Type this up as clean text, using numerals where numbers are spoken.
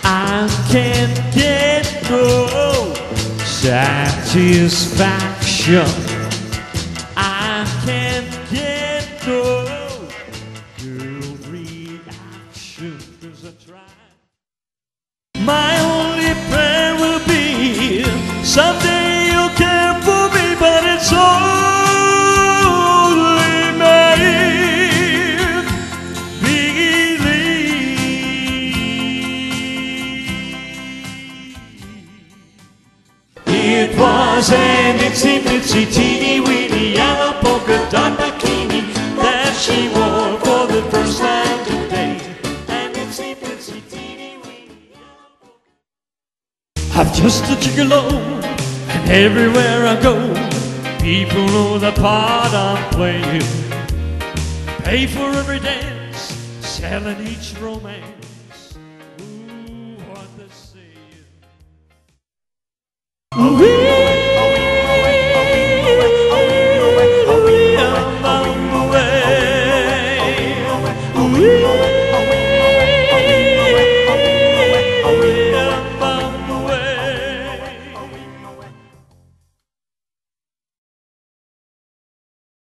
I can't get no satisfaction. I can't get no girl reaction, 'cause I tried. My only prayer will be someday you'll care for me, but it's only make believe. It was an itsy bitsy teeny weeny yellow polka dot bikini that she wore for the first time today. An itsy bitsy teeny weeny yellow polka. I'm just a gigolo, and everywhere I go, people know the part I'm playing. Pay for every dance, selling each romance.